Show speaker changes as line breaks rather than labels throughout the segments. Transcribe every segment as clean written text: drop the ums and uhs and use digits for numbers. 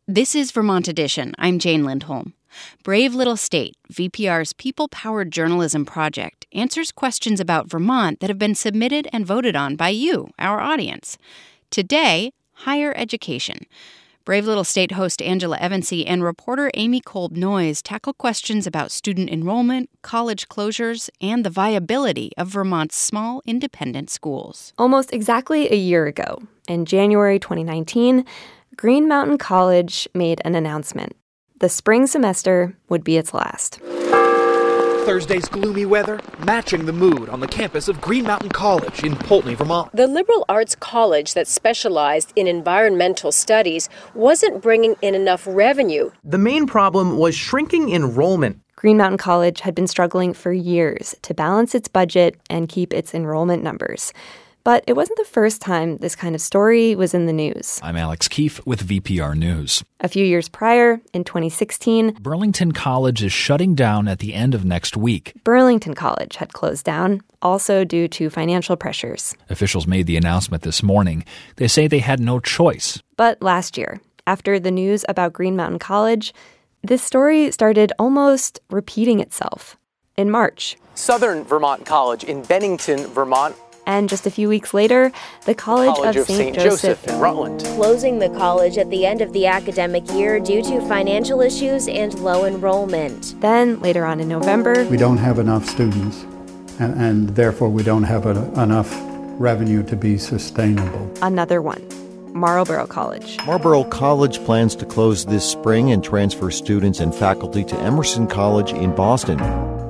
This is Vermont Edition. I'm Jane Lindholm. Brave Little State, VPR's people-powered journalism project, answers questions about Vermont that have been submitted and voted on by you, our audience. Today, higher education. Brave Little State host Angela Evansy and reporter Amy Kolb-Noyes tackle questions about student enrollment, college closures, and the viability of Vermont's small, independent schools.
Almost exactly a year ago, in January 2019, Green Mountain College made an announcement. The spring semester would be its last.
Thursday's gloomy weather matching the mood on the campus of Green Mountain College in Poultney, Vermont.
The liberal arts college that specialized in environmental studies wasn't bringing in enough revenue.
The main problem was shrinking enrollment.
Green Mountain College had been struggling for years to balance its budget and keep its enrollment numbers. But it wasn't the first time this kind of story was in the news.
I'm Alex Keefe with VPR News.
A few years prior, in 2016,
Burlington College is shutting down at the end of next week.
Burlington College had closed down, also due to financial pressures.
Officials made the announcement this morning. They say they had no choice.
But last year, after the news about Green Mountain College, this story started almost repeating itself. In March,
Southern Vermont College in Bennington, Vermont.
And just a few weeks later, the College of St. Joseph
in Rutland.
Closing the college at the end of the academic year due to financial issues and low enrollment.
Then, later on in November,
we don't have enough students, and therefore we don't have enough revenue to be sustainable.
Another one, Marlborough College.
Marlborough College plans to close this spring and transfer students and faculty to Emerson College in Boston.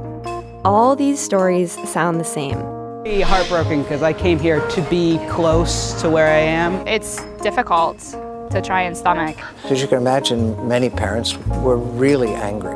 All these stories sound the same.
Heartbroken because I came here to be close to where I am.
It's difficult to try and stomach.
As you can imagine, many parents were really angry.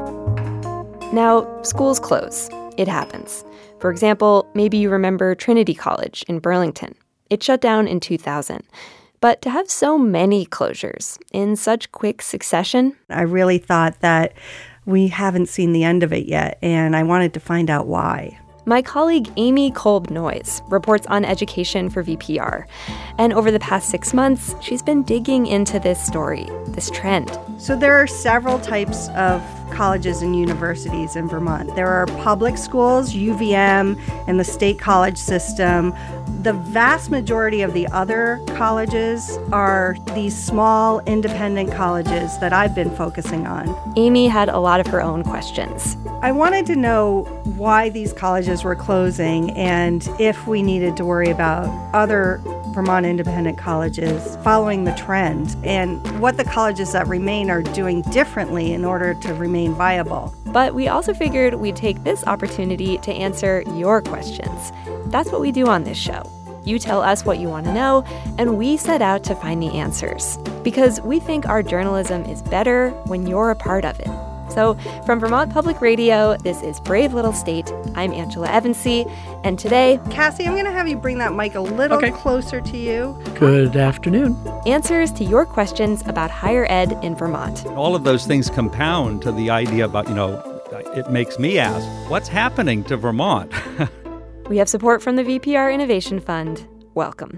Now, schools close. It happens. For example, maybe you remember Trinity College in Burlington. It shut down in 2000. But to have so many closures in such quick succession,
I really thought that we haven't seen the end of it yet, and I wanted to find out why.
My colleague Amy Kolb-Noyes reports on education for VPR. And over the past 6 months, she's been digging into this story, this trend.
So there are several types of colleges and universities in Vermont. There are public schools, UVM, and the state college system. The vast majority of the other colleges are these small, independent colleges that I've been focusing on.
Amy had a lot of her own questions.
I wanted to know why these colleges were closing and if we needed to worry about other Vermont independent colleges following the trend and what the colleges that remain are doing differently in order to remain viable.
But we also figured we'd take this opportunity to answer your questions. That's what we do on this show. You tell us what you want to know, and we set out to find the answers. Because we think our journalism is better when you're a part of it. So, from Vermont Public Radio, this is Brave Little State. I'm Angela Evansy, and today...
Cassie, I'm going to have you bring that mic a little closer to you.
Good afternoon.
Answers to your questions about higher ed in Vermont.
All of those things compound to the idea about, it makes me ask, what's happening to Vermont?
We have support from the VPR Innovation Fund. Welcome.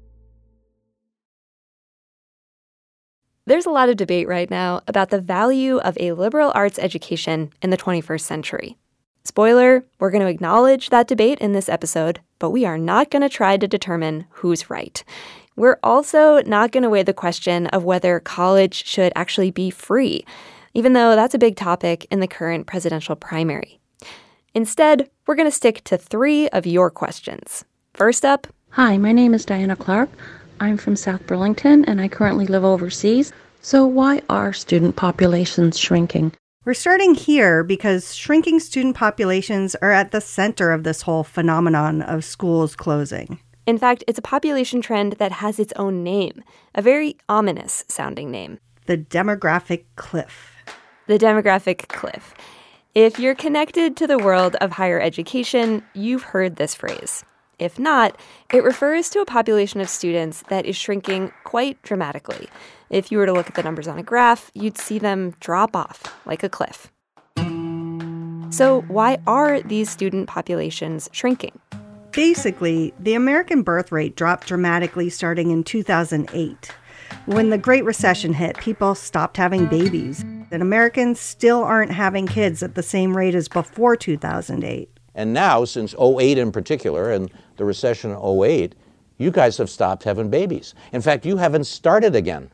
There's a lot of debate right now about the value of a liberal arts education in the 21st century. Spoiler, we're going to acknowledge that debate in this episode, but we are not going to try to determine who's right. We're also not going to weigh the question of whether college should actually be free, even though that's a big topic in the current presidential primary. Instead, we're going to stick to 3 of your questions. First up...
Hi, my name is Diana Clark. I'm from South Burlington, and I currently live overseas. So why are student populations shrinking?
We're starting here because shrinking student populations are at the center of this whole phenomenon of schools closing.
In fact, it's a population trend that has its own name, a very ominous-sounding name.
The demographic cliff.
The demographic cliff. If you're connected to the world of higher education, you've heard this phrase. If not, it refers to a population of students that is shrinking quite dramatically. If you were to look at the numbers on a graph, you'd see them drop off like a cliff. So why are these student populations shrinking?
Basically, the American birth rate dropped dramatically starting in 2008. When the Great Recession hit, people stopped having babies, and Americans still aren't having kids at the same rate as before 2008.
And now, since 2008 in particular, and the recession in 2008, you guys have stopped having babies. In fact, you haven't started again.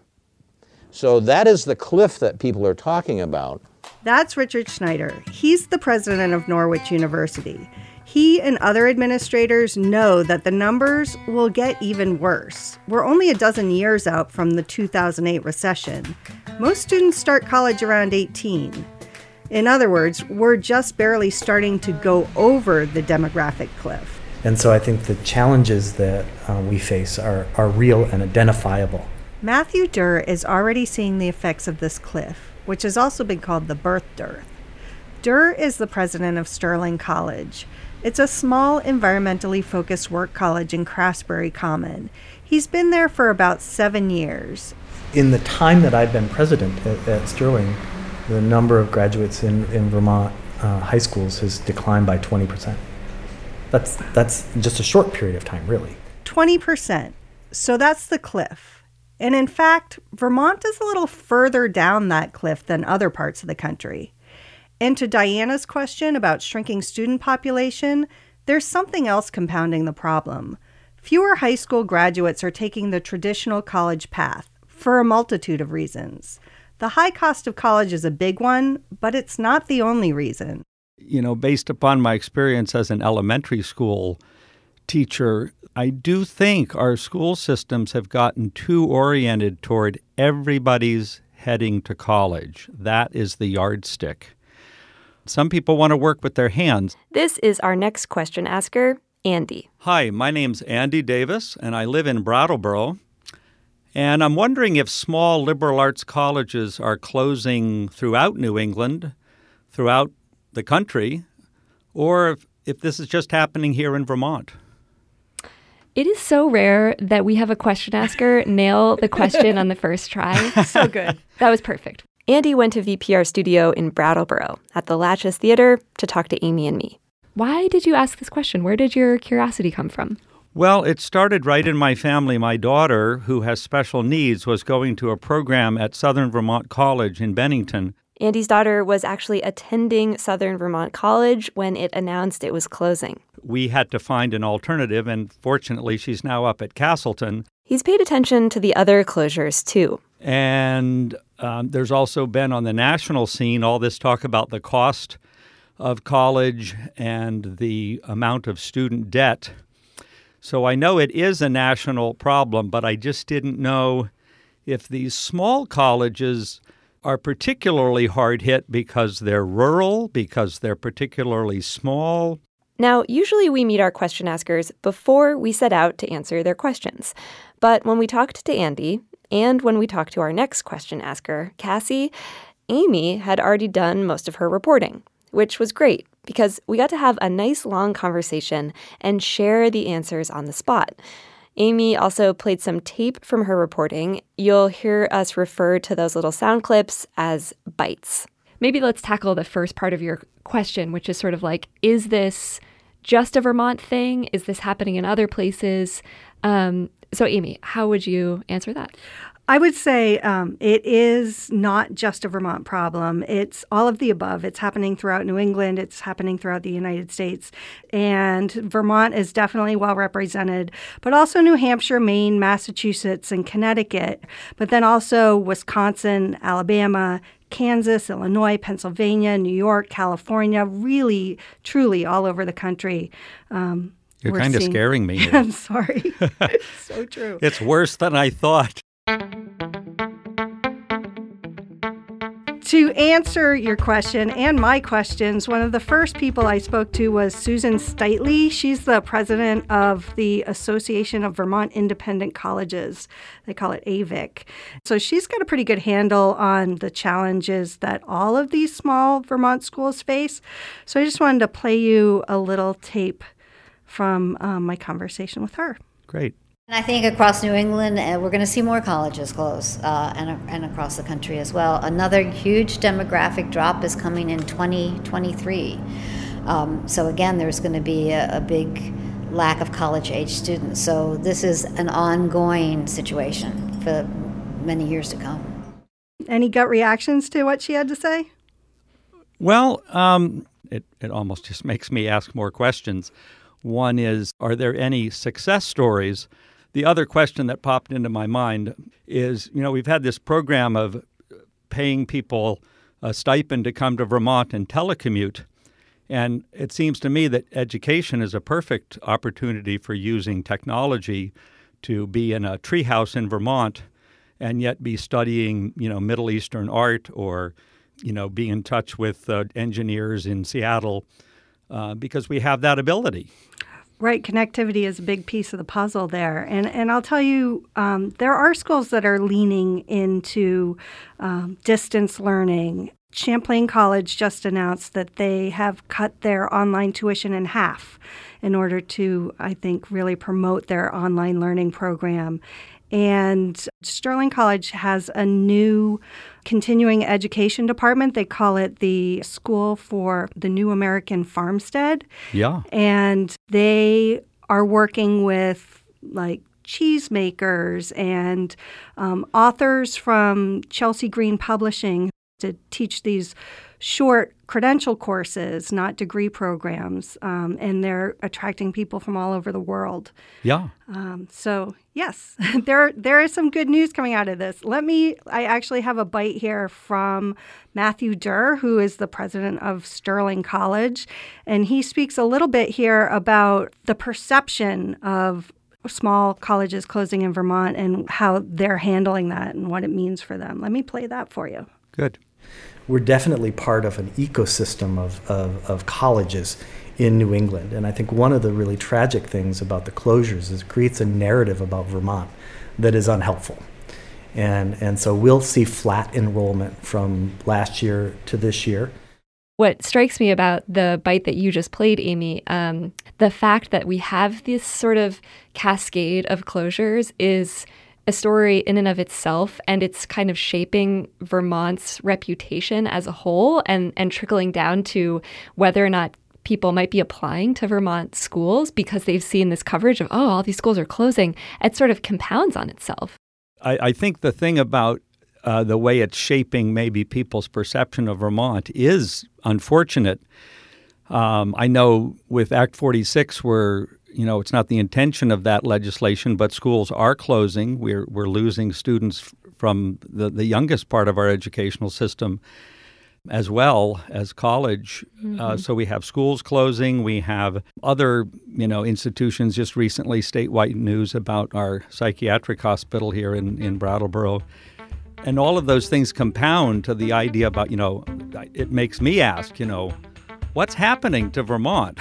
So that is the cliff that people are talking about.
That's Richard Schneider. He's the president of Norwich University. He and other administrators know that the numbers will get even worse. We're only a dozen years out from the 2008 recession. Most students start college around 18. In other words, we're just barely starting to go over the demographic cliff.
And so I think the challenges that we face are real and identifiable.
Matthew Durr is already seeing the effects of this cliff, which has also been called the birth dearth. Durr is the president of Sterling College. It's a small, environmentally focused work college in Craftsbury Common. He's been there for about 7 years.
In the time that I've been president at Sterling, the number of graduates in Vermont high schools has declined by 20%. That's just a short period of time, really.
20%. So that's the cliff. And in fact, Vermont is a little further down that cliff than other parts of the country. And to Diana's question about shrinking student population, there's something else compounding the problem. Fewer high school graduates are taking the traditional college path for a multitude of reasons. The high cost of college is a big one, but it's not the only reason.
You know, based upon my experience as an elementary school teacher, I do think our school systems have gotten too oriented toward everybody's heading to college. That is the yardstick. Some people want to work with their hands.
This is our next question asker, Andy.
Hi, my name's Andy Davis, and I live in Brattleboro. And I'm wondering if small liberal arts colleges are closing throughout New England, throughout the country, or if this is just happening here in Vermont.
It is so rare that we have a question asker nail the question on the first try.
So good.
That was perfect. Andy went to VPR studio in Brattleboro at the Latches Theater to talk to Amy and me. Why did you ask this question? Where did your curiosity come from?
Well, it started right in my family. My daughter, who has special needs, was going to a program at Southern Vermont College in Bennington.
Andy's daughter was actually attending Southern Vermont College when it announced it was closing.
We had to find an alternative, and fortunately, she's now up at Castleton.
He's paid attention to the other closures, too.
And there's also been on the national scene all this talk about the cost of college and the amount of student debt. So I know it is a national problem, but I just didn't know if these small colleges are particularly hard hit because they're rural, because they're particularly small.
Now, usually we meet our question askers before we set out to answer their questions. But when we talked to Andy, and when we talked to our next question asker, Cassie, Amy had already done most of her reporting, which was great because we got to have a nice long conversation and share the answers on the spot. Amy also played some tape from her reporting. You'll hear us refer to those little sound clips as bites. Maybe let's tackle the first part of your question, which is sort of like, is this just a Vermont thing? Is this happening in other places? So Amy, how would you answer that?
I would say it is not just a Vermont problem. It's all of the above. It's happening throughout New England. It's happening throughout the United States. And Vermont is definitely well represented, but also New Hampshire, Maine, Massachusetts, and Connecticut, but then also Wisconsin, Alabama, Kansas, Illinois, Pennsylvania, New York, California, really, truly all over the country.
You're kind of scaring me.
I'm sorry. It's so true.
It's worse than I thought.
To answer your question and my questions, one of the first people I spoke to was Susan Steitley. She's the president of the Association of Vermont Independent Colleges. They call it AVIC. So she's got a pretty good handle on the challenges that all of these small Vermont schools face. So I just wanted to play you a little tape from my conversation with her.
Great.
And I think across New England, we're going to see more colleges close and across the country as well. Another huge demographic drop is coming in 2023. So again, there's going to be a big lack of college-age students. So this is an ongoing situation for many years to come.
Any gut reactions to what she had to say?
Well, it almost just makes me ask more questions. One is, are there any success stories? The other question that popped into my mind is, we've had this program of paying people a stipend to come to Vermont and telecommute. And it seems to me that education is a perfect opportunity for using technology to be in a treehouse in Vermont and yet be studying, Middle Eastern art or, be in touch with engineers in Seattle because we have that ability.
Right. Connectivity is a big piece of the puzzle there. And I'll tell you, there are schools that are leaning into distance learning. Champlain College just announced that they have cut their online tuition in half in order to, I think, really promote their online learning program. And Sterling College has a new continuing education department. They call it the School for the New American Farmstead.
Yeah.
And they are working with cheesemakers and authors from Chelsea Green Publishing to teach these short credential courses, not degree programs, and they're attracting people from all over the world.
Yeah.
So yes, there is some good news coming out of this. I actually have a bite here from Matthew Durr, who is the president of Sterling College, and he speaks a little bit here about the perception of small colleges closing in Vermont and how they're handling that and what it means for them. Let me play that for you.
Good.
We're definitely part of an ecosystem of colleges in New England. And I think one of the really tragic things about the closures is it creates a narrative about Vermont that is unhelpful. And so we'll see flat enrollment from last year to this year.
What strikes me about the bite that you just played, Amy, the fact that we have this sort of cascade of closures is a story in and of itself, and it's kind of shaping Vermont's reputation as a whole and trickling down to whether or not people might be applying to Vermont schools because they've seen this coverage of, all these schools are closing. It sort of compounds on itself.
I think the thing about the way it's shaping maybe people's perception of Vermont is unfortunate. I know with Act 46, it's not the intention of that legislation, but schools are closing. We're losing students from the youngest part of our educational system as well as college.
Mm-hmm.
So we have schools closing. We have other, institutions. Just recently, statewide news about our psychiatric hospital here in Brattleboro. And all of those things compound to the idea about, it makes me ask, what's happening to Vermont?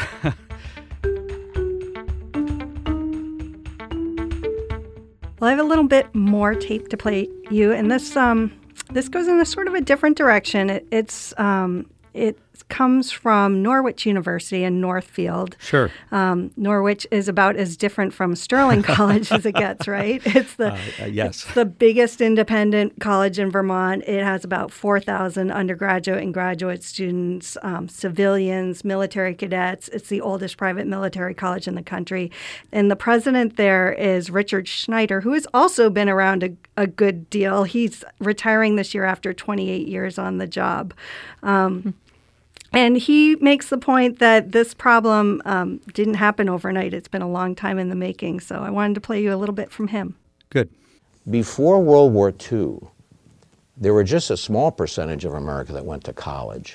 Well, I have a little bit more tape to play you, and this goes in a sort of a different direction. It comes from Norwich University in Northfield.
Sure.
Norwich is about as different from Sterling College as it gets, right? It's
yes.
It's the biggest independent college in Vermont. It has about 4,000 undergraduate and graduate students, civilians, military cadets. It's the oldest private military college in the country. And the president there is Richard Schneider, who has also been around a good deal. He's retiring this year after 28 years on the job. And he makes the point that this problem didn't happen overnight. It's been a long time in the making. So I wanted to play you a little bit from him.
Good.
Before World War II, there were just a small percentage of America that went to college.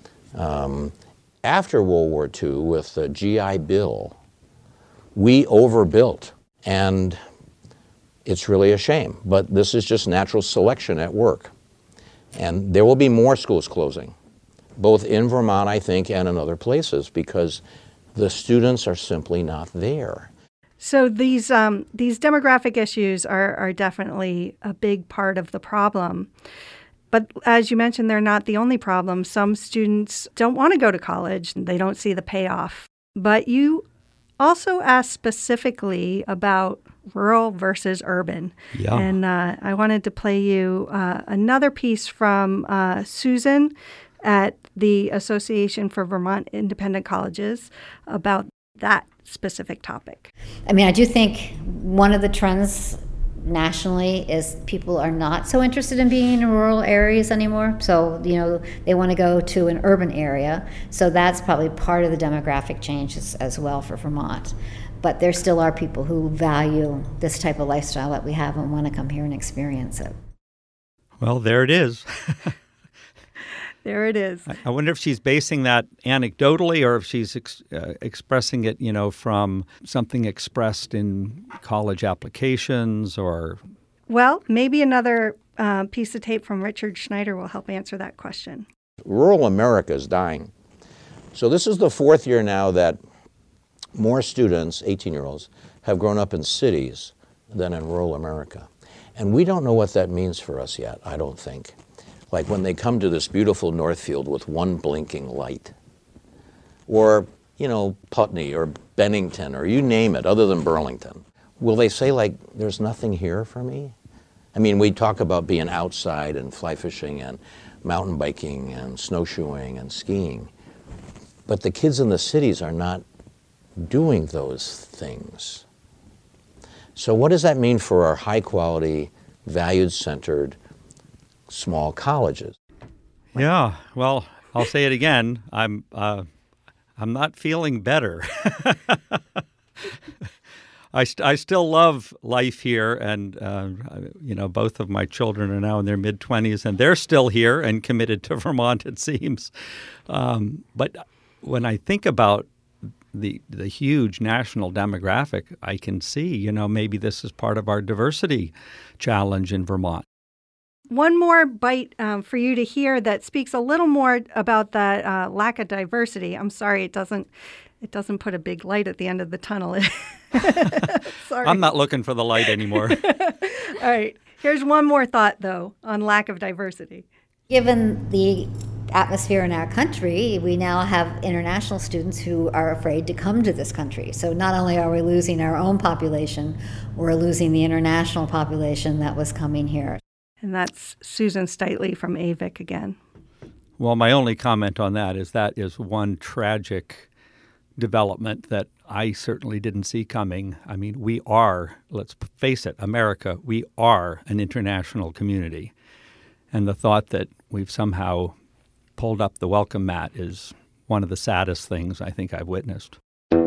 After World War II, with the GI Bill, we overbuilt. And it's really a shame. But this is just natural selection at work. And there will be more schools closing, both in Vermont, I think, and in other places, because the students are simply not there.
So these demographic issues are definitely a big part of the problem. But as you mentioned, they're not the only problem. Some students don't want to go to college. They don't see the payoff. But you also asked specifically about rural versus urban.
Yeah.
And I wanted to play you another piece from Susan at the Association for Vermont Independent Colleges about that specific topic.
I mean, I do think one of the trends nationally is people are not so interested in being in rural areas anymore. So, they want to go to an urban area. So that's probably part of the demographic change as well for Vermont. But there still are people who value this type of lifestyle that we have and want to come here and experience it.
Well, there it is.
There it is.
I wonder if she's basing that anecdotally or if she's expressing it, from something expressed in college applications or...
Well, maybe another piece of tape from Richard Schneider will help answer that question.
Rural America is dying. So this is the fourth year now that more students, 18-year-olds, have grown up in cities than in rural America. And we don't know what that means for us yet, I don't think. Like when they come to this beautiful Northfield with one blinking light, or, Putney or Bennington or you name it, other than Burlington, will they say, there's nothing here for me? I mean, we talk about being outside and fly fishing and mountain biking and snowshoeing and skiing, but the kids in the cities are not doing those things. So what does that mean for our high-quality, values-centered, small colleges?
Yeah, well, I'll say it again. I'm not feeling better. I still love life here, and both of my children are now in their mid-20s, and they're still here and committed to Vermont, it seems. But when I think about the huge national demographic, I can see, maybe this is part of our diversity challenge in Vermont.
One more bite for you to hear that speaks a little more about the lack of diversity. I'm sorry, it doesn't put a big light at the end of the tunnel. Sorry.
I'm not looking for the light anymore.
All right. Here's one more thought, though, on lack of diversity.
Given the atmosphere in our country, we now have international students who are afraid to come to this country. So not only are we losing our own population, we're losing the international population that was coming here.
And that's Susan Steitley from AVIC again.
Well, my only comment on that is one tragic development that I certainly didn't see coming. I mean, we are, let's face it, America, we are an international community. And the thought that we've somehow pulled up the welcome mat is one of the saddest things I think I've witnessed.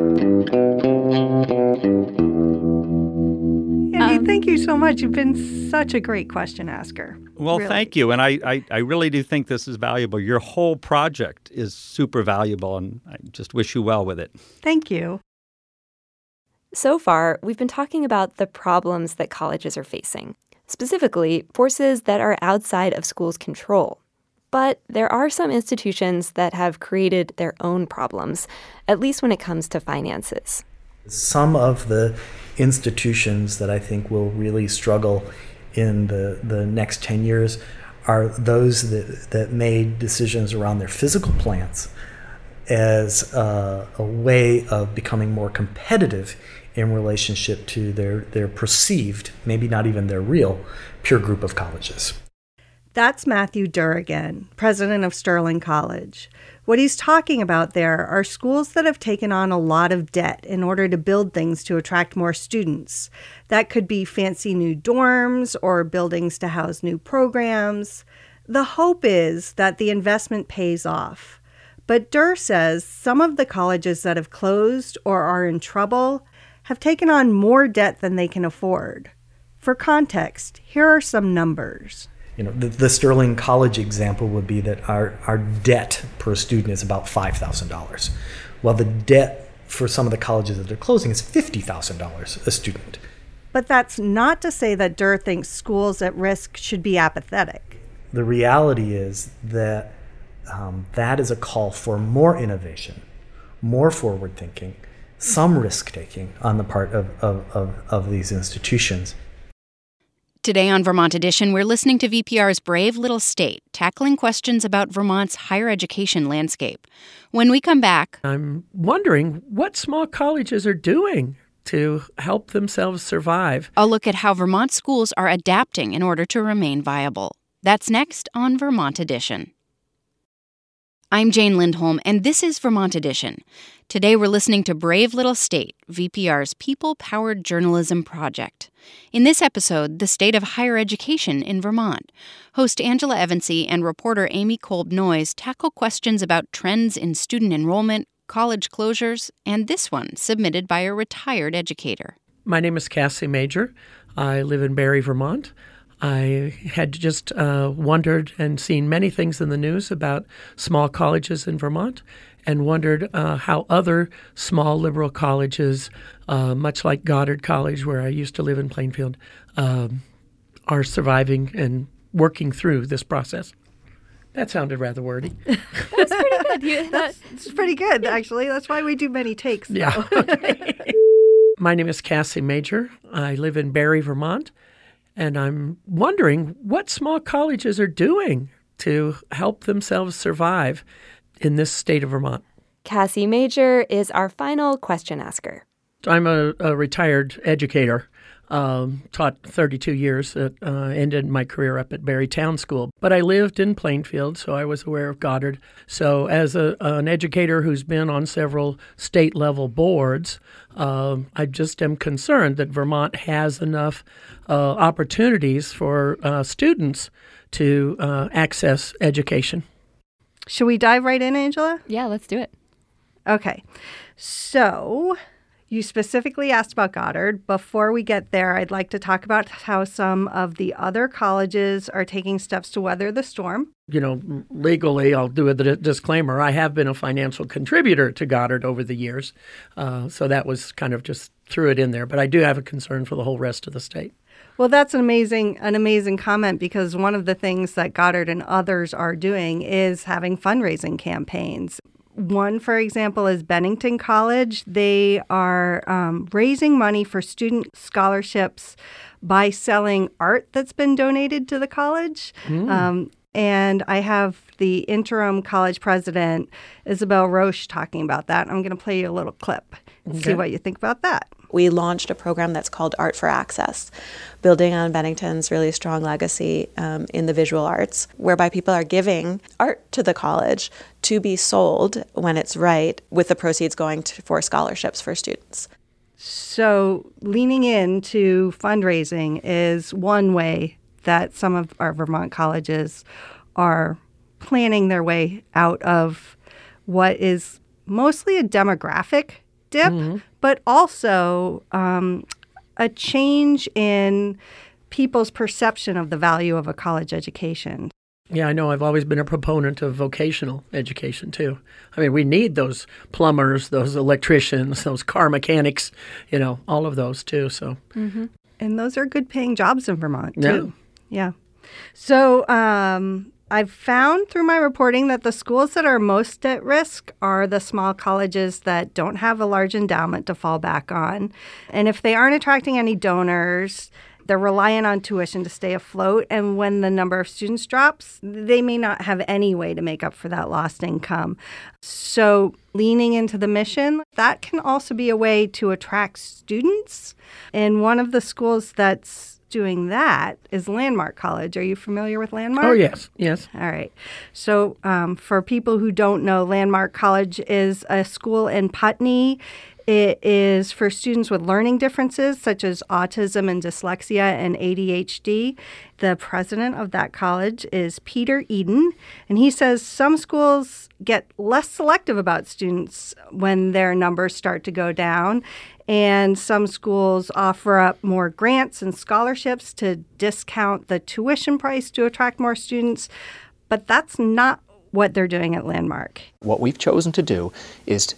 Andy, thank you so much. You've been such a great question asker.
Well,
really.
Thank you. And I really do think this is valuable. Your whole project is super valuable, and I just wish you well with it.
Thank you.
So far, we've been talking about the problems that colleges are facing, specifically forces that are outside of schools' control. But there are some institutions that have created their own problems, at least when it comes to finances.
Some of the institutions that I think will really struggle in the next 10 years are those that made decisions around their physical plants as a way of becoming more competitive in relationship to their perceived, maybe not even their real, peer group of colleges.
That's Matthew Durr again, president of Sterling College. What he's talking about there are schools that have taken on a lot of debt in order to build things to attract more students. That could be fancy new dorms or buildings to house new programs. The hope is that the investment pays off. But Durr says some of the colleges that have closed or are in trouble have taken on more debt than they can afford. For context, here are some numbers.
The Sterling College example would be that our debt per student is about $5,000, while the debt for some of the colleges that are closing is $50,000 a student.
But that's not to say that Durr thinks schools at risk should be apathetic.
The reality is that that is a call for more innovation, more forward thinking, some risk taking on the part of these institutions.
Today on Vermont Edition, we're listening to VPR's Brave Little State, tackling questions about Vermont's higher education landscape. When we come back,
I'm wondering what small colleges are doing to help themselves survive.
I'll look at how Vermont schools are adapting in order to remain viable. That's next on Vermont Edition. I'm Jane Lindholm, and this is Vermont Edition. Today we're listening to Brave Little State, VPR's people-powered journalism project. In this episode, the state of higher education in Vermont. Host Angela Evansy and reporter Amy Kolb-Noyes tackle questions about trends in student enrollment, college closures, and this one submitted by a retired educator.
My name is Cassie Major. I live in Barre, Vermont. I had just wondered and seen many things in the news about small colleges in Vermont and wondered how other small liberal colleges, much like Goddard College, where I used to live in Plainfield, are surviving and working through this process. That sounded rather wordy.
That's pretty good.
That's pretty good, actually. That's why we do many takes.
Yeah. Okay. My name is Cassie Major. I live in Barre, Vermont. And I'm wondering what small colleges are doing to help themselves survive in this state of Vermont.
Cassie Major is our final question asker.
I'm a retired educator, taught 32 years, ended my career up at Barre Town School. But I lived in Plainfield, so I was aware of Goddard. So as an educator who's been on several state-level boards, I just am concerned that Vermont has enough opportunities for students to access education.
Should we dive right in, Angela?
Yeah, let's do it.
Okay. So you specifically asked about Goddard. Before we get there, I'd like to talk about how some of the other colleges are taking steps to weather the storm.
You know, legally, I'll do a disclaimer. I have been a financial contributor to Goddard over the years. So that was kind of just threw it in there. But I do have a concern for the whole rest of the state.
Well, that's an amazing comment, because one of the things that Goddard and others are doing is having fundraising campaigns. One, for example, is Bennington College. They are raising money for student scholarships by selling art that's been donated to the college. And I have the interim college president, Isabel Roche, talking about that. I'm going to play you a little clip and see what you think about that.
We launched a program that's called Art for Access, building on Bennington's really strong legacy in the visual arts, whereby people are giving art to the college to be sold when it's right, with the proceeds going for scholarships for students.
So leaning into fundraising is one way that some of our Vermont colleges are planning their way out of what is mostly a demographic dip, but also a change in people's perception of the value of a college education.
Yeah, I know. I've always been a proponent of vocational education, too. I mean, we need those plumbers, those electricians, those car mechanics, you know, all of those, too. So,
And those are good paying jobs in Vermont, too. Yeah. So I've found through my reporting that the schools that are most at risk are the small colleges that don't have a large endowment to fall back on. And if they aren't attracting any donors, they're reliant on tuition to stay afloat. And when the number of students drops, they may not have any way to make up for that lost income. So leaning into the mission, that can also be a way to attract students. And one of the schools that's doing that is Landmark College. Are you familiar with Landmark?
Oh, yes. All
right. So for people who don't know, Landmark College is a school in Putney. It is for students with learning differences such as autism and dyslexia and ADHD. The president of that college is Peter Eden, and he says some schools get less selective about students when their numbers start to go down, and some schools offer up more grants and scholarships to discount the tuition price to attract more students, but that's not what they're doing at Landmark.
What we've chosen to do is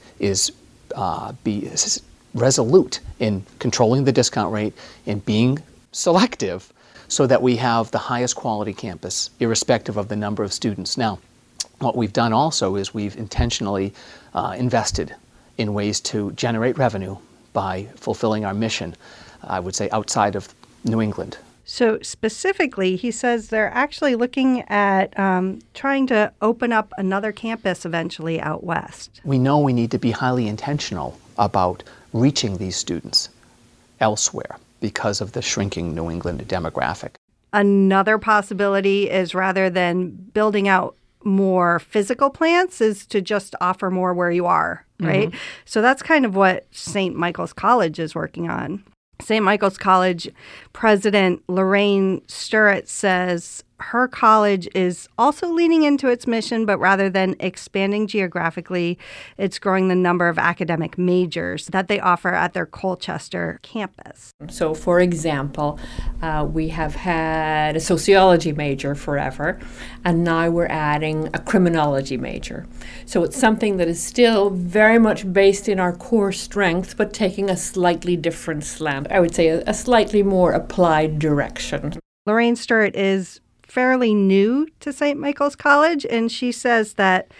be resolute in controlling the discount rate and being selective so that we have the highest quality campus, irrespective of the number of students. Now, what we've done also is we've intentionally invested in ways to generate revenue by fulfilling our mission, I would say, outside of New England.
So specifically, he says they're actually looking at trying to open up another campus eventually out west.
We know we need to be highly intentional about reaching these students elsewhere because of the shrinking New England demographic.
Another possibility is rather than building out more physical plants is to just offer more where you are, right? Mm-hmm. So that's kind of what St. Michael's College is working on. St. Michael's College President Lorraine Sturrett says her college is also leaning into its mission, but rather than expanding geographically, it's growing the number of academic majors that they offer at their Colchester campus.
So, for example, we have had a sociology major forever, and now we're adding a criminology major. So it's something that is still very much based in our core strength, but taking a slightly different slant. I would say a slightly more applied direction.
Lorraine Sturrett is fairly new to St. Michael's College, and she says that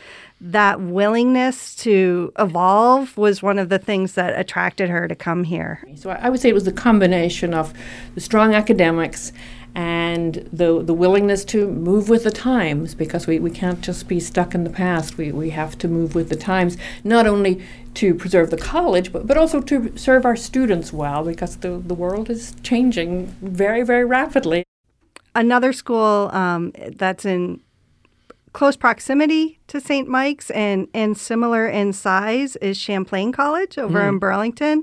willingness to evolve was one of the things that attracted her to come here.
So I would say it was the combination of the strong academics and the willingness to move with the times, because we can't just be stuck in the past. We have to move with the times, not only to preserve the college, but also to serve our students well, because the world is changing very, very rapidly.
Another school that's in close proximity to St. Mike's and similar in size is Champlain College over in Burlington.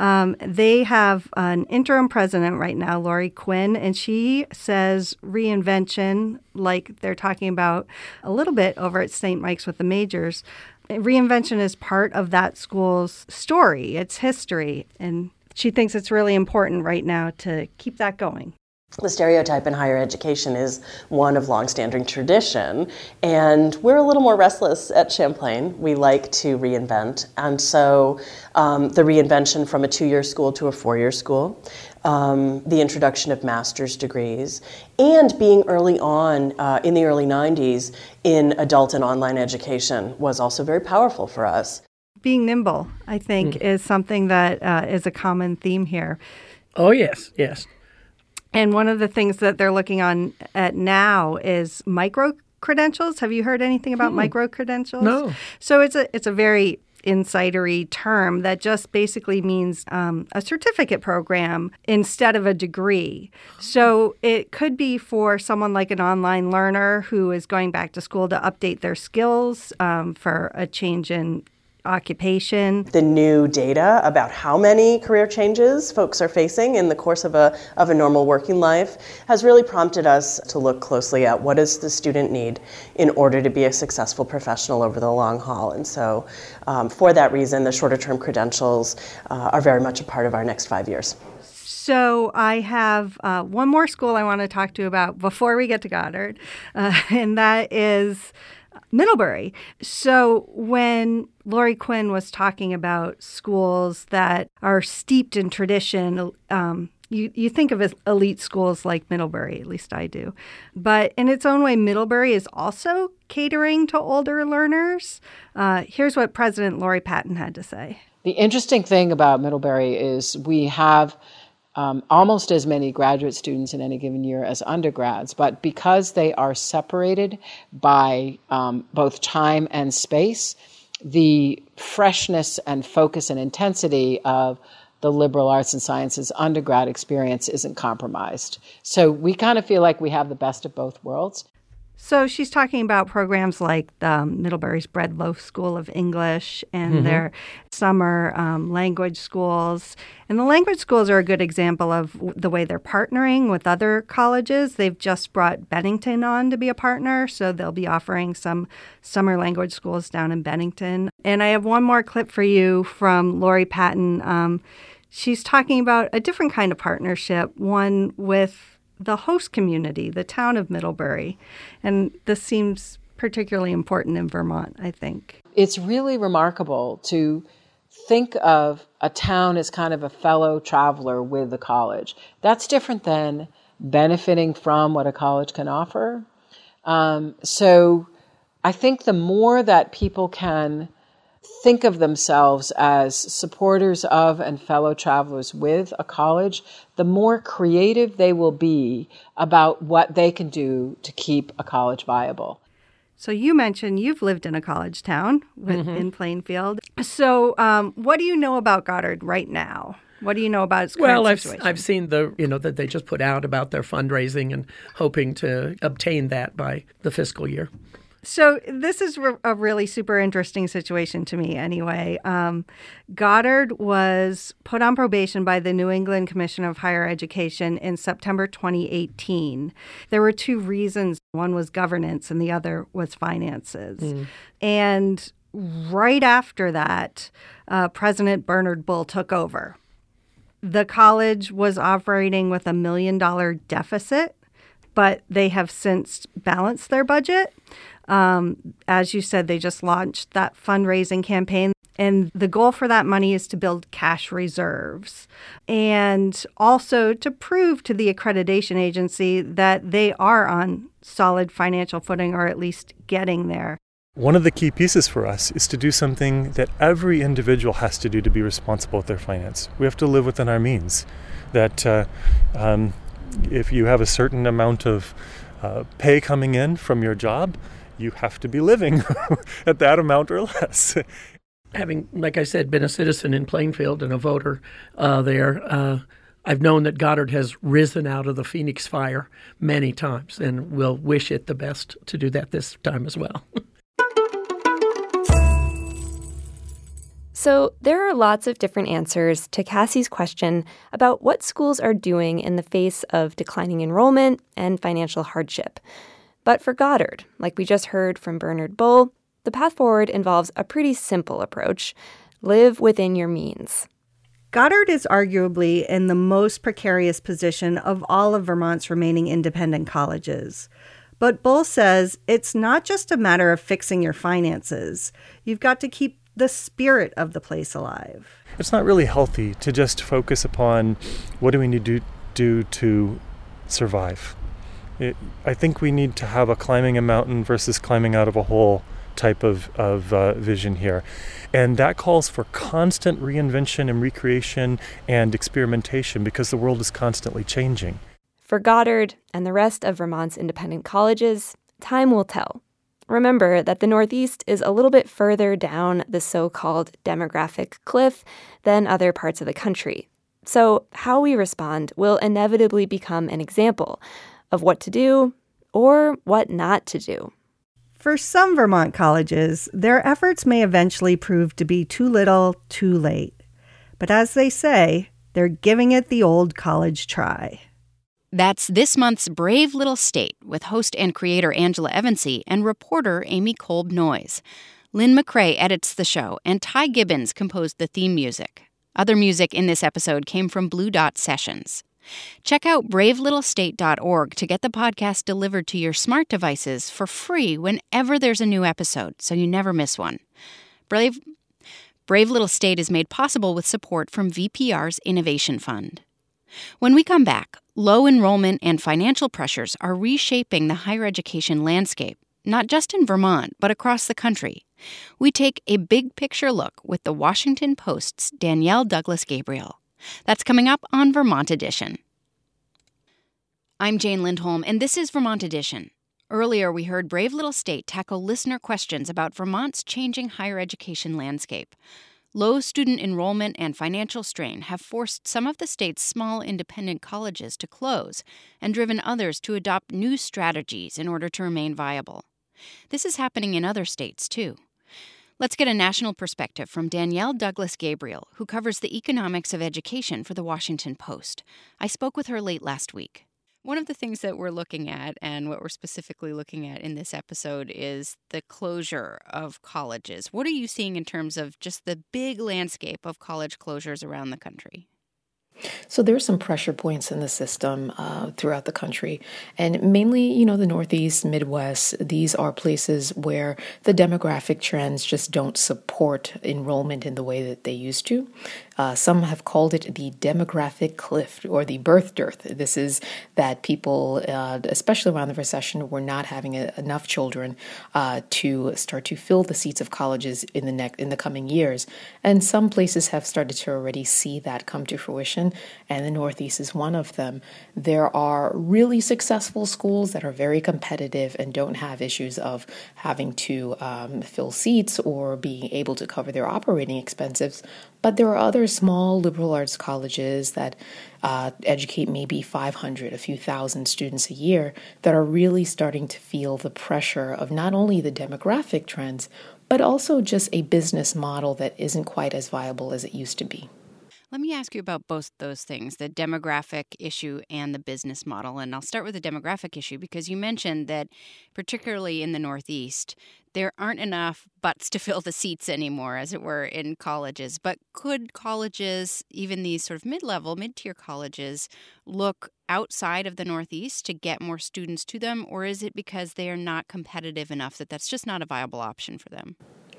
They have an interim president right now, Lori Quinn, and she says reinvention, like they're talking about a little bit over at St. Mike's with the majors, reinvention is part of that school's story, its history, and she thinks it's really important right now to keep that going.
The stereotype in higher education is one of longstanding tradition, and we're a little more restless at Champlain. We like to reinvent, and so the reinvention from a 2-year school to a 4-year school, the introduction of master's degrees, and being early on in the early 90s in adult and online education was also very powerful for us.
Being nimble, I think, is something that is a common theme here.
Oh, yes, yes.
And one of the things that they're looking at now is micro-credentials. Have you heard anything about micro-credentials?
No.
So it's a very insidery term that just basically means a certificate program instead of a degree. So it could be for someone like an online learner who is going back to school to update their skills for a change in occupation.
The new data about how many career changes folks are facing in the course of a normal working life has really prompted us to look closely at what does the student need in order to be a successful professional over the long haul. And so for that reason, the shorter term credentials are very much a part of our next 5 years.
So I have one more school I want to talk to you about before we get to Goddard, and that is Middlebury. So when Lori Quinn was talking about schools that are steeped in tradition, you think of as elite schools like Middlebury, at least I do. But in its own way, Middlebury is also catering to older learners. Here's what President Lori Patton had to say.
The interesting thing about Middlebury is we have almost as many graduate students in any given year as undergrads, but because they are separated by both time and space, the freshness and focus and intensity of the liberal arts and sciences undergrad experience isn't compromised. So we kind of feel like we have the best of both worlds.
So she's talking about programs like Middlebury's Bread Loaf School of English and their summer language schools. And the language schools are a good example of the way they're partnering with other colleges. They've just brought Bennington on to be a partner, so they'll be offering some summer language schools down in Bennington. And I have one more clip for you from Lori Patton. She's talking about a different kind of partnership, one with the host community, the town of Middlebury. And this seems particularly important in Vermont, I think.
It's really remarkable to think of a town as kind of a fellow traveler with the college. That's different than benefiting from what a college can offer. So I think the more that people can think of themselves as supporters of and fellow travelers with a college, the more creative they will be about what they can do to keep a college viable.
So you mentioned you've lived in a college town in Plainfield. So what do you know about Goddard right now? What do you know about its current situation?
I've seen that they just put out about their fundraising and hoping to obtain that by the fiscal year.
So this is a really super interesting situation to me anyway. Goddard was put on probation by the New England Commission of Higher Education in September 2018. There were two reasons. One was governance and the other was finances. And right after that, President Bernard Bull took over. The college was operating with $1 million deficit, but they have since balanced their budget. As you said, they just launched that fundraising campaign. And the goal for that money is to build cash reserves and also to prove to the accreditation agency that they are on solid financial footing, or at least getting there.
One of the key pieces for us is to do something that every individual has to do to be responsible with their finance. We have to live within our means. That if you have a certain amount of pay coming in from your job, you have to be living at that amount or less.
Having, like I said, been a citizen in Plainfield and a voter there, I've known that Goddard has risen out of the Phoenix fire many times, and will wish it the best to do that this time as well.
So there are lots of different answers to Cassie's question about what schools are doing in the face of declining enrollment and financial hardship. But for Goddard, like we just heard from Bernard Bull, the path forward involves a pretty simple approach: live within your means.
Goddard is arguably in the most precarious position of all of Vermont's remaining independent colleges. But Bull says it's not just a matter of fixing your finances. You've got to keep the spirit of the place alive.
It's not really healthy to just focus upon what do we need to do to survive. I think we need to have a climbing a mountain versus climbing out of a hole type of vision here. And that calls for constant reinvention and recreation and experimentation, because the world is constantly changing.
For Goddard and the rest of Vermont's independent colleges, time will tell. Remember that the Northeast is a little bit further down the so-called demographic cliff than other parts of the country. So how we respond will inevitably become an example of what to do or what not to do.
For some Vermont colleges, their efforts may eventually prove to be too little, too late. But as they say, they're giving it the old college try.
That's this month's Brave Little State with host and creator Angela Evansy and reporter Amy Kolb-Noyes. Lynn McCrae edits the show, and Ty Gibbons composed the theme music. Other music in this episode came from Blue Dot Sessions. Check out bravelittlestate.org to get the podcast delivered to your smart devices for free whenever there's a new episode, so you never miss one. Brave Little State is made possible with support from VPR's Innovation Fund. When we come back, low enrollment and financial pressures are reshaping the higher education landscape, not just in Vermont, but across the country. We take a big picture look with the Washington Post's Danielle Douglas Gabriel. That's coming up on Vermont Edition. I'm Jane Lindholm, and this is Vermont Edition. Earlier, we heard Brave Little State tackle listener questions about Vermont's changing higher education landscape. Low student enrollment and financial strain have forced some of the state's small independent colleges to close and driven others to adopt new strategies in order to remain viable. This is happening in other states, too. Let's get a national perspective from Danielle Douglas Gabriel, who covers the economics of education for the Washington Post. I spoke with her late last week. One of the things that we're looking at, and what we're specifically looking at in this episode, is the closure of colleges. What are you seeing in terms of just the big landscape of college closures around the country?
So there are some pressure points in the system throughout the country, and mainly, the Northeast, Midwest. These are places where the demographic trends just don't support enrollment in the way that they used to. Some have called it the demographic cliff or the birth dearth. This is that people, especially around the recession, were not having enough children to start to fill the seats of colleges in the coming years. And some places have started to already see that come to fruition, and the Northeast is one of them. There are really successful schools that are very competitive and don't have issues of having to fill seats or being able to cover their operating expenses. But there are other small liberal arts colleges that educate maybe 500, a few thousand students a year that are really starting to feel the pressure of not only the demographic trends, but also just a business model that isn't quite as viable as it used to be.
Let me ask you about both those things, the demographic issue and the business model. And I'll start with the demographic issue because you mentioned that particularly in the Northeast, there aren't enough butts to fill the seats anymore, as it were, in colleges. But could colleges, even these sort of mid-level, mid-tier colleges, look outside of the Northeast to get more students to them? Or is it because they are not competitive enough that that's just not a viable option for them?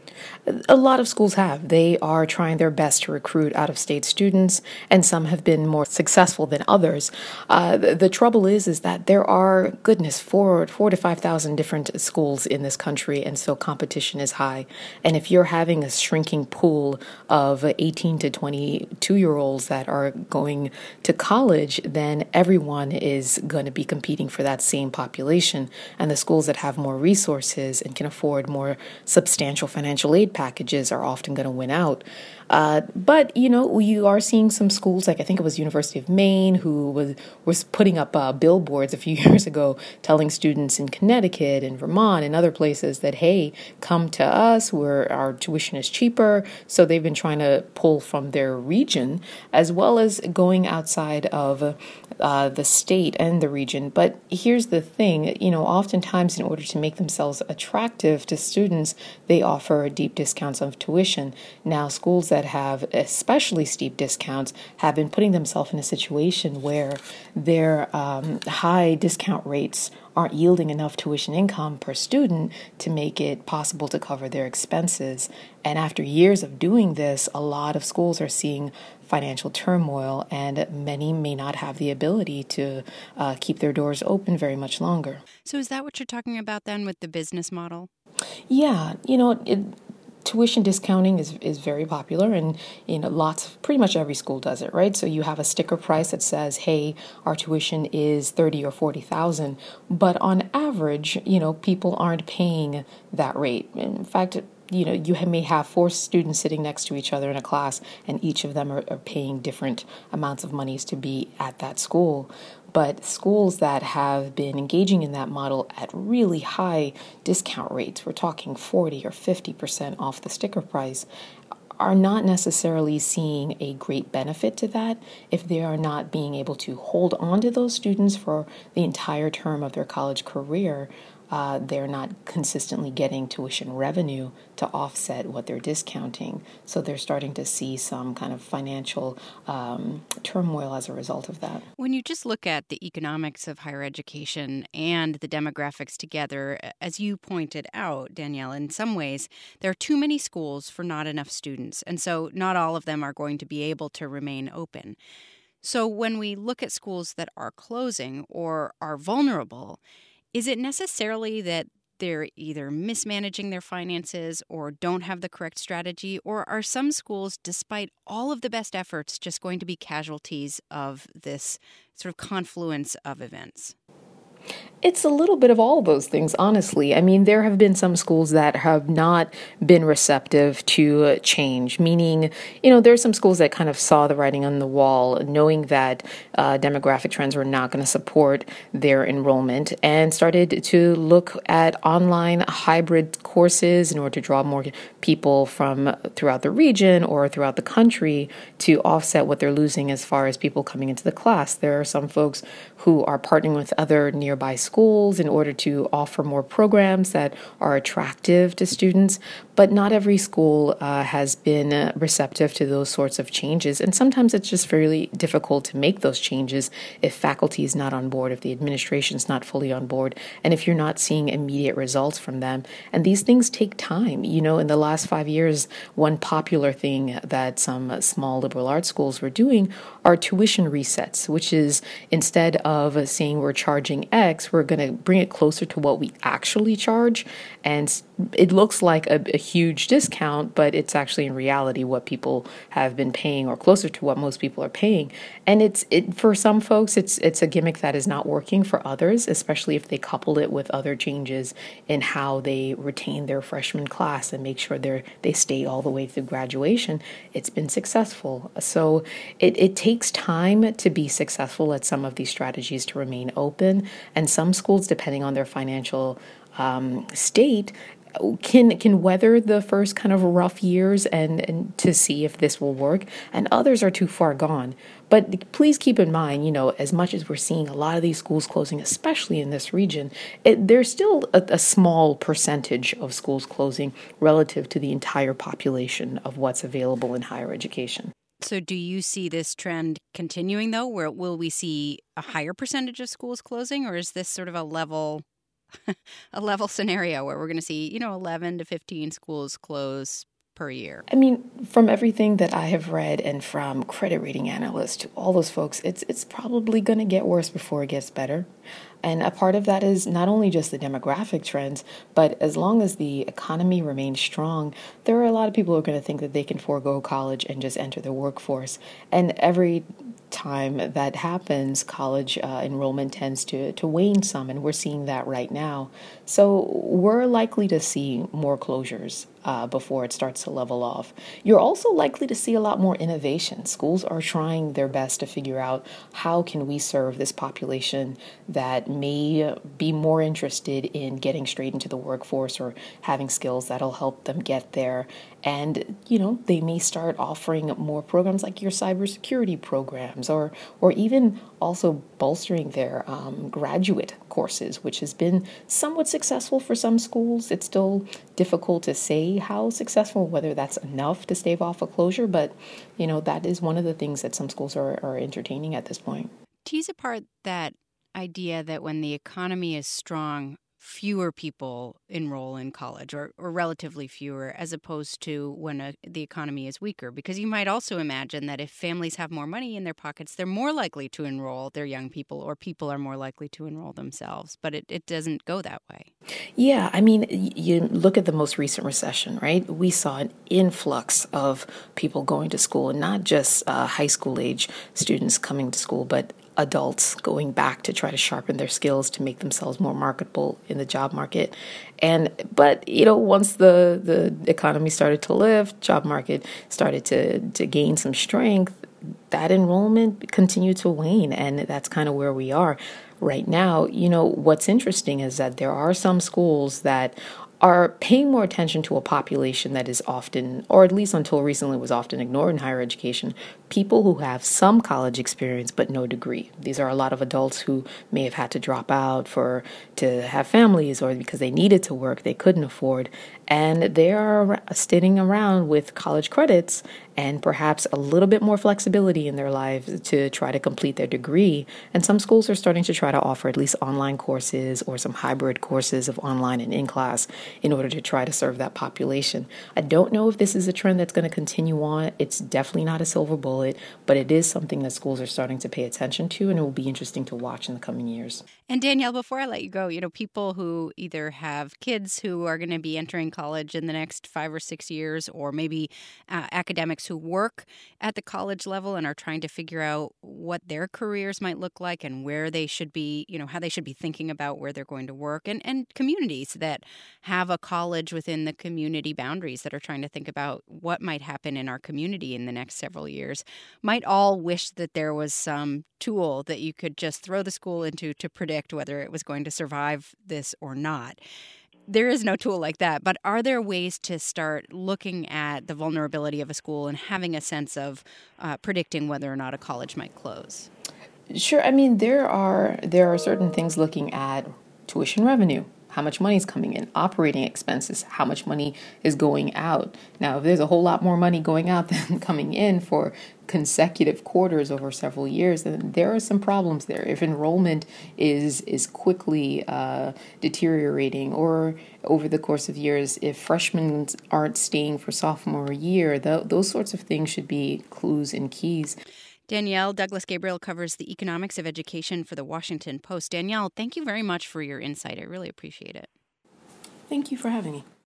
A lot of schools have. They are trying their best to recruit out-of-state students, and some have been more successful than others. The trouble is that there are, goodness, 4,000 to 5,000 different schools in this country, and so competition is high. And if you're having a shrinking pool of 18 to 22-year-olds that are going to college, then everyone is going to be competing for that same population. And the schools that have more resources and can afford more substantial financial aid packages are often going to win out. But, you are seeing some schools, like I think it was University of Maine, who was putting up billboards a few years ago telling students in Connecticut and Vermont and other places that, hey, come to us, where our tuition is cheaper. So they've been trying to pull from their region as well as going outside of the state and the region. But here's the thing, oftentimes in order to make themselves attractive to students, they offer deep discounts of tuition. Now, schools that have especially steep discounts have been putting themselves in a situation where their high discount rates aren't yielding enough tuition income per student to make it possible to cover their expenses. And after years of doing this, a lot of schools are seeing financial turmoil, and many may not have the ability to keep their doors open very much longer.
So is that what you're talking about then with the business model?
Yeah, tuition discounting is very popular, and pretty much every school does it, right? So you have a sticker price that says, hey, our tuition is $30,000 or $40,000, but on average, people aren't paying that rate. In fact, you may have 4 students sitting next to each other in a class, and each of them are paying different amounts of monies to be at that school. But schools that have been engaging in that model at really high discount rates, we're talking 40 or 50% off the sticker price, are not necessarily seeing a great benefit to that if they are not being able to hold on to those students for the entire term of their college career. They're not consistently getting tuition revenue to offset what they're discounting. So they're starting to see some kind of financial turmoil as a result of that.
When you just look at the economics of higher education and the demographics together, as you pointed out, Danielle, in some ways, there are too many schools for not enough students. And so not all of them are going to be able to remain open. So when we look at schools that are closing or are vulnerable, is it necessarily that they're either mismanaging their finances or don't have the correct strategy, or are some schools, despite all of the best efforts, just going to be casualties of this sort of confluence of events?
It's a little bit of all those things, honestly. I mean, there have been some schools that have not been receptive to change, meaning, there are some schools that kind of saw the writing on the wall, knowing that demographic trends were not going to support their enrollment, and started to look at online hybrid courses in order to draw more people from throughout the region or throughout the country to offset what they're losing as far as people coming into the class. There are some folks who are partnering with other nearby schools in order to offer more programs that are attractive to students, but not every school has been receptive to those sorts of changes. And sometimes it's just really difficult to make those changes if faculty is not on board, if the administration is not fully on board, and if you're not seeing immediate results from them. And these things take time. In the last 5 years, one popular thing that some small liberal arts schools were doing are tuition resets, which is instead of saying we're charging X, X, we're going to bring it closer to what we actually charge. And it looks like a huge discount, but it's actually in reality what people have been paying, or closer to what most people are paying. And for some folks, it's a gimmick that is not working. For others, especially if they couple it with other changes in how they retain their freshman class and make sure they stay all the way through graduation, it's been successful. So it takes time to be successful at some of these strategies to remain open. And some schools, depending on their financial state, can weather the first kind of rough years and to see if this will work, and others are too far gone. But please keep in mind, as much as we're seeing a lot of these schools closing, especially in this region, there's still a small percentage of schools closing relative to the entire population of what's available in higher education.
So do you see this trend continuing, though? Where will we see a higher percentage of schools closing, or is this sort of a level scenario where we're going to see, 11 to 15 schools close per year?
I mean, from everything that I have read and from credit rating analysts to all those folks, it's probably going to get worse before it gets better. And a part of that is not only just the demographic trends, but as long as the economy remains strong, there are a lot of people who are going to think that they can forego college and just enter the workforce. And every time that happens, college enrollment tends to wane some, and we're seeing that right now. So we're likely to see more closures before it starts to level off. You're also likely to see a lot more innovation. Schools are trying their best to figure out how can we serve this population that may be more interested in getting straight into the workforce or having skills that'll help them get there. And, they may start offering more programs like your cybersecurity programs, or even also bolstering their graduate courses, which has been somewhat successful for some schools. It's still difficult to say how successful, whether that's enough to stave off a closure, but, that is one of the things that some schools are entertaining at this point.
Tease apart that idea that when the economy is strong, fewer people enroll in college, or relatively fewer, as opposed to when the economy is weaker. Because you might also imagine that if families have more money in their pockets, they're more likely to enroll their young people, or people are more likely to enroll themselves. But it doesn't go that way.
Yeah, I mean, you look at the most recent recession, right? We saw an influx of people going to school, and not just high school age students coming to school, but adults going back to try to sharpen their skills to make themselves more marketable in the job market. But once the economy started to lift, job market started to gain some strength, that enrollment continued to wane, and that's kind of where we are right now. What's interesting is that there are some schools that are paying more attention to a population that is often, or at least until recently was often, ignored in higher education, people who have some college experience but no degree. These are a lot of adults who may have had to drop out to have families, or because they needed to work, they couldn't afford, and they are sitting around with college credits and perhaps a little bit more flexibility in their lives to try to complete their degree. And some schools are starting to try to offer at least online courses or some hybrid courses of online and in-class in order to try to serve that population. I don't know if this is a trend that's going to continue on. It's definitely not a silver bullet, but it is something that schools are starting to pay attention to, and it will be interesting to watch in the coming years.
And Danielle, before I let you go, people who either have kids who are going to be entering college in the next 5 or 6 years, or maybe academics who work at the college level and are trying to figure out what their careers might look like and where they should be, how they should be thinking about where they're going to work, and communities that have a college within the community boundaries that are trying to think about what might happen in our community in the next several years, might all wish that there was some tool that you could just throw the school into to predict whether it was going to survive this or not. There is no tool like that, but are there ways to start looking at the vulnerability of a school and having a sense of predicting whether or not a college might close?
Sure. I mean, there are certain things looking at tuition revenue. How much money is coming in, operating expenses, how much money is going out. Now, if there's a whole lot more money going out than coming in for consecutive quarters over several years, then there are some problems there. If enrollment is quickly deteriorating, or over the course of years, if freshmen aren't staying for sophomore year, those sorts of things should be clues and keys.
Danielle Douglas-Gabriel covers the economics of education for the Washington Post. Danielle, thank you very much for your insight. I really appreciate it.
Thank you for having me.